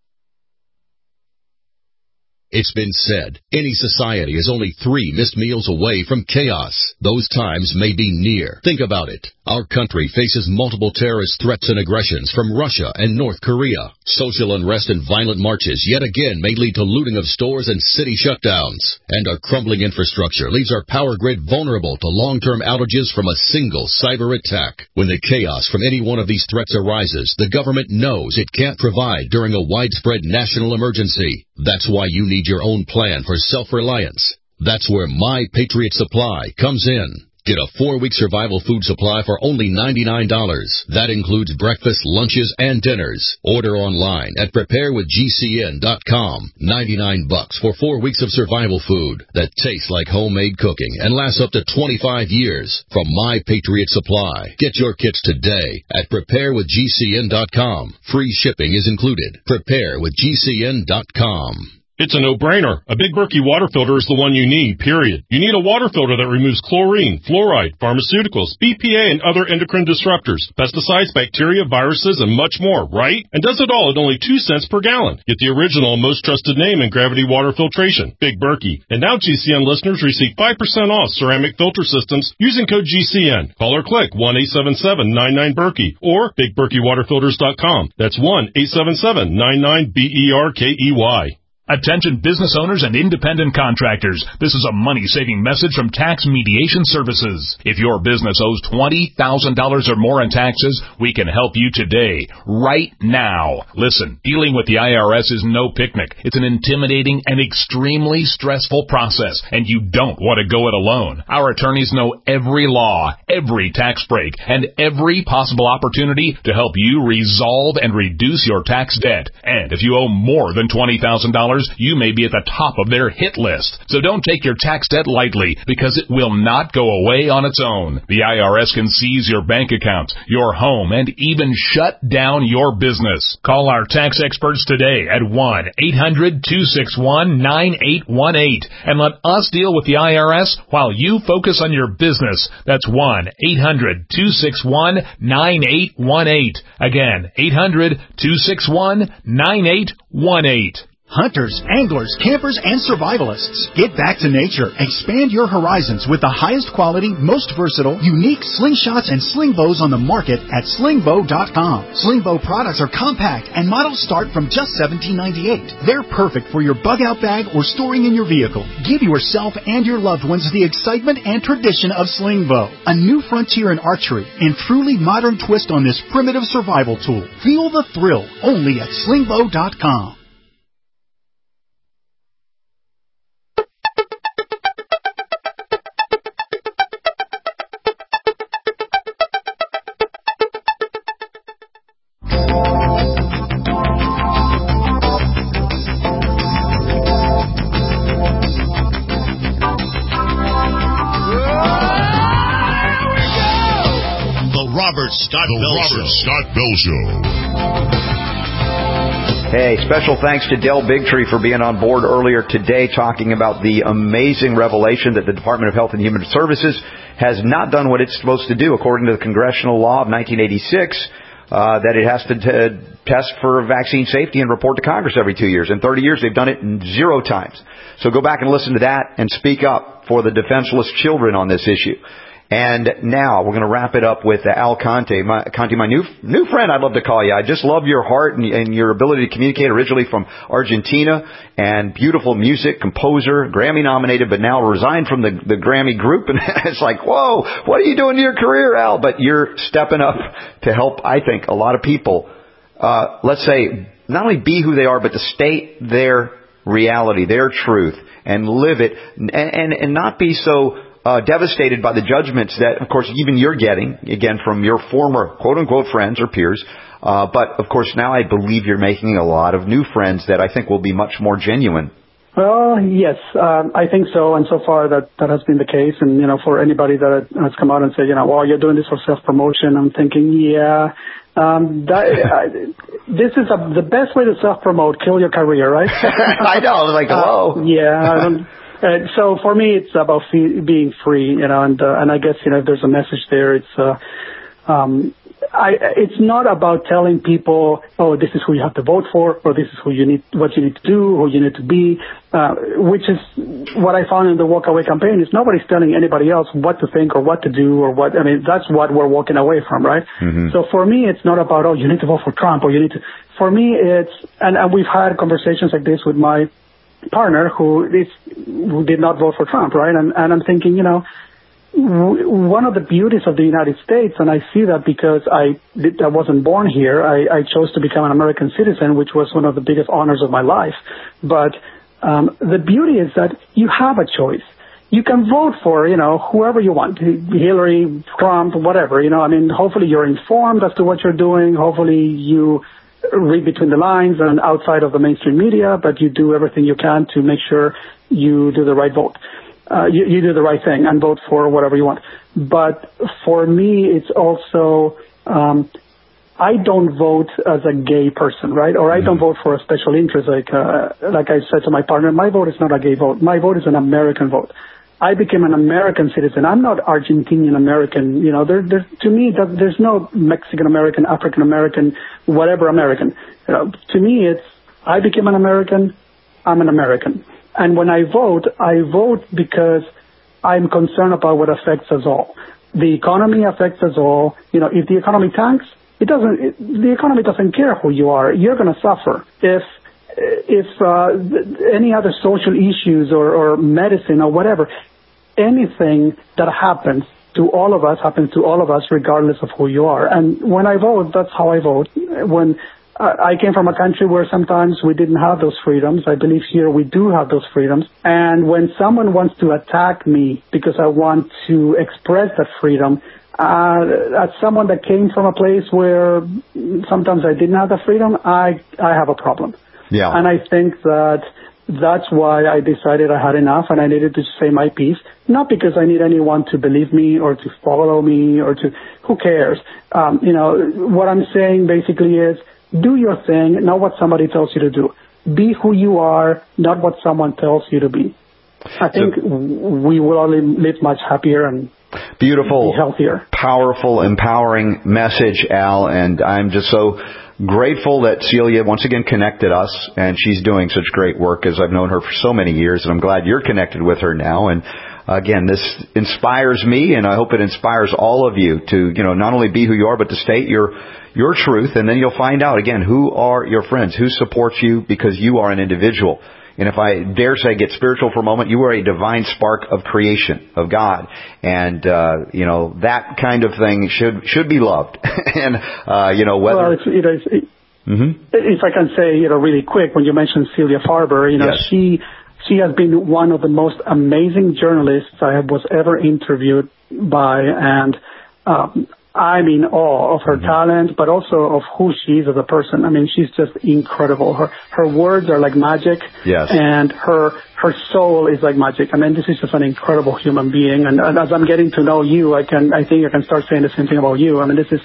It's been said, any society is only 3 missed meals away from chaos. Those times may be near. Think about it. Our country faces multiple terrorist threats and aggressions from Russia and North Korea. Social unrest and violent marches yet again may lead to looting of stores and city shutdowns. And our crumbling infrastructure leaves our power grid vulnerable to long-term outages from a single cyber attack. When the chaos from any one of these threats arises, the government knows it can't provide during a widespread national emergency. That's why you need your own plan for self-reliance. That's where My Patriot Supply comes in. Get a 4-week survival food supply for only $99. That includes breakfast, lunches, and dinners. Order online at preparewithgcn.com. $99 for 4 weeks of survival food that tastes like homemade cooking and lasts up to 25 years from My Patriot Supply. Get your kits today at preparewithgcn.com. Free shipping is included. Preparewithgcn.com. It's a no-brainer. A Big Berkey water filter is the one you need, period. You need a water filter that removes chlorine, fluoride, pharmaceuticals, BPA, and other endocrine disruptors, pesticides, bacteria, viruses, and much more, right? And does it all at only 2 cents per gallon. Get the original and most trusted name in gravity water filtration, Big Berkey. And now GCN listeners receive 5% off ceramic filter systems using code GCN. Call or click 1-877-99-BERKEY or BigBerkeyWaterFilters.com. That's 1-877-99-BERKEY. Attention business owners and independent contractors. This is a money-saving message from Tax Mediation Services. If your business owes $20,000 or more in taxes, we can help you today, right now. Listen, dealing with the IRS is no picnic. It's an intimidating and extremely stressful process, and you don't want to go it alone. Our attorneys know every law, every tax break, and every possible opportunity to help you resolve and reduce your tax debt. And if you owe more than $20,000, you may be at the top of their hit list. So don't take your tax debt lightly, because it will not go away on its own. The IRS can seize your bank accounts, your home, and even shut down your business. Call our tax experts today at 1-800-261-9818 and let us deal with the IRS while you focus on your business. That's 1-800-261-9818. Again, 800-261-9818. Hunters, anglers, campers, and survivalists. Get back to nature. Expand your horizons with the highest quality, most versatile, unique slingshots and sling bows on the market at slingbow.com. Sling bow products are compact and models start from just $17.98. They're perfect for your bug out bag or storing in your vehicle. Give yourself and your loved ones the excitement and tradition of sling bow. A new frontier in archery and truly modern twist on this primitive survival tool. Feel the thrill only at slingbow.com. Scott Bell Show. Hey, special thanks to Del Bigtree for being on board earlier today talking about the amazing revelation that the Department of Health and Human Services has not done what it's supposed to do according to the congressional law of 1986, that it has to test for vaccine safety and report to Congress every 2 years. In 30 years, they've done it 0 times. So go back and listen to that and speak up for the defenseless children on this issue. And now we're going to wrap it up with Al Conte. My new friend, I'd love to call you. I just love your heart and your ability to communicate, originally from Argentina, and beautiful music, composer, Grammy nominated, but now resigned from the Grammy group. And it's like, whoa, what are you doing to your career, Al? But you're stepping up to help, I think, a lot of people, let's say, not only be who they are, but to state their reality, their truth, and live it, and not be so devastated by the judgments that, of course, even you're getting, again, from your former quote-unquote friends or peers. But, of course, now I believe you're making a lot of new friends that I think will be much more genuine. Well, yes, I think so. And so far that has been the case. And, for anybody that has come out and said, well, you're doing this for self-promotion, I'm thinking, this is the best way to self-promote, kill your career, right? I know. I was like, hello. So for me, it's about being free, and I guess, if there's a message there, it's, it's not about telling people, oh, this is who you have to vote for, or this is what you need to do, who you need to be, which is what I found in the Walk Away campaign, is nobody's telling anybody else what to think or what to do or what, I mean, that's what we're walking away from, right? Mm-hmm. So for me, it's not about, oh, you need to vote for Trump, or you need to, for me, it's, and we've had conversations like this with my partner who did not vote for Trump, right? And I'm thinking, you know, one of the beauties of the United States, and I see that because I wasn't born here, I chose to become an American citizen, which was one of the biggest honors of my life. But the beauty is that you have a choice. You can vote for, you know, whoever you want, Hillary, Trump, whatever, you know. I mean, hopefully you're informed as to what you're doing. Hopefully you read between the lines and outside of the mainstream media, but you do everything you can to make sure you do the right vote. You do the right thing and vote for whatever you want. But for me, it's also, I don't vote as a gay person, right? Or I don't vote for a special interest. Like I said to my partner, my vote is not a gay vote. My vote is an American vote. I became an American citizen. I'm not Argentinian American. You know, to me, there's no Mexican American, African American, whatever American. You know, to me, it's, I became an American. I'm an American. And when I vote because I'm concerned about what affects us all. The economy affects us all. You know, if the economy tanks, the economy doesn't care who you are. You're going to suffer. If any other social issues or medicine or whatever, anything that happens to all of us regardless of who you are. And when I vote, that's how I vote. When I came from a country where sometimes we didn't have those freedoms. I believe here we do have those freedoms. And when someone wants to attack me because I want to express that freedom, as someone that came from a place where sometimes I didn't have the freedom, I have a problem. Yeah. And I think that's why I decided I had enough and I needed to say my piece. Not because I need anyone to believe me or to follow me or to, who cares? You know, what I'm saying basically is, do your thing, not what somebody tells you to do. Be who you are, not what someone tells you to be. I think we will all live much happier and beautiful, be healthier. Powerful, empowering message, Al, and I'm just so grateful that Celia once again connected us, and she's doing such great work, as I've known her for so many years, and I'm glad you're connected with her now. And again, this inspires me, and I hope it inspires all of you to, you know, not only be who you are, but to state your truth, and then you'll find out, again, who are your friends, who supports you, because you are an individual. And if I dare say, get spiritual for a moment, you are a divine spark of creation, of God. And, you know, that kind of thing should be loved. And, you know, whether... Well, if I can say, you know, really quick, when you mentioned Celia Farber, you know, yes. She has been one of the most amazing journalists I was ever interviewed by, and I'm in awe of her talent, but also of who she is as a person. I mean, she's just incredible. Her words are like magic, yes. And her soul is like magic. I mean, this is just an incredible human being. And as I'm getting to know you, I think I can start saying the same thing about you. I mean, this is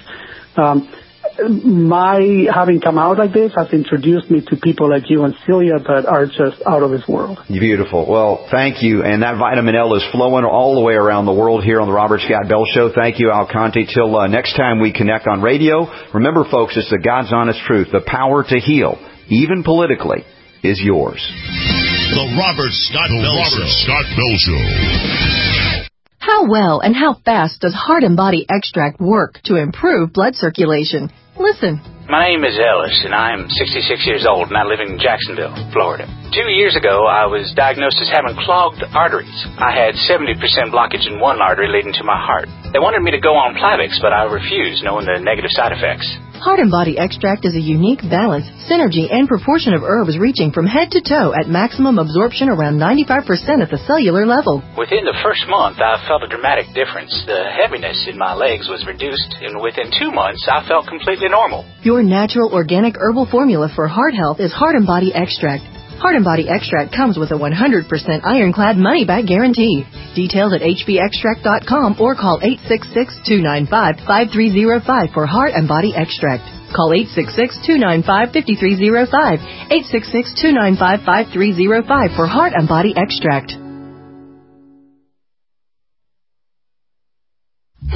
my having come out like this has introduced me to people like you and Celia that are just out of this world. Beautiful. Well, thank you. And that vitamin L is flowing all the way around the world here on the Robert Scott Bell Show. Thank you, Al Conte. Till next time we connect on radio. Remember, folks, it's the God's honest truth. The power to heal, even politically, is yours. The Robert Scott Bell Show. How well and how fast does Heart and Body Extract work to improve blood circulation? Listen. My name is Ellis, and I am 66 years old, and I live in Jacksonville, Florida. 2 years ago, I was diagnosed as having clogged arteries. I had 70% blockage in one artery leading to my heart. They wanted me to go on Plavix, but I refused, knowing the negative side effects. Heart and Body Extract is a unique balance, synergy, and proportion of herbs reaching from head to toe at maximum absorption around 95% at the cellular level. Within the first month, I felt a dramatic difference. The heaviness in my legs was reduced, and within 2 months, I felt completely normal. Your natural organic herbal formula for heart health is Heart and Body Extract. Heart and Body Extract comes with a 100% ironclad money-back guarantee. Details at hbextract.com or call 866-295-5305 for Heart and Body Extract. Call 866-295-5305, 866-295-5305 for Heart and Body Extract.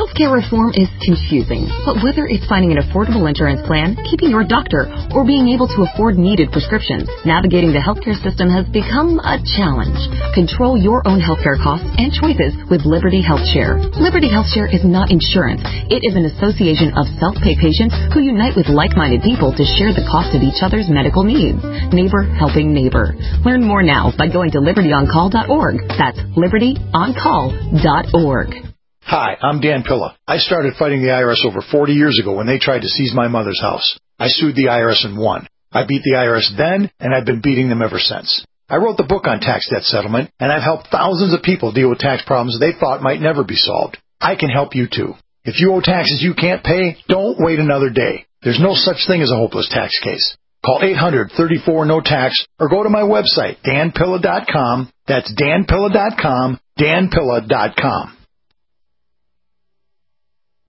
Healthcare reform is confusing, but whether it's finding an affordable insurance plan, keeping your doctor, or being able to afford needed prescriptions, navigating the healthcare system has become a challenge. Control your own healthcare costs and choices with Liberty HealthShare. Liberty HealthShare is not insurance. It is an association of self-pay patients who unite with like-minded people to share the cost of each other's medical needs. Neighbor helping neighbor. Learn more now by going to libertyoncall.org. That's libertyoncall.org. Hi, I'm Dan Pilla. I started fighting the IRS over 40 years ago when they tried to seize my mother's house. I sued the IRS and won. I beat the IRS then, and I've been beating them ever since. I wrote the book on tax debt settlement, and I've helped thousands of people deal with tax problems they thought might never be solved. I can help you too. If you owe taxes you can't pay, don't wait another day. There's no such thing as a hopeless tax case. Call 800-34-NO-TAX or go to my website, danpilla.com. That's danpilla.com, danpilla.com.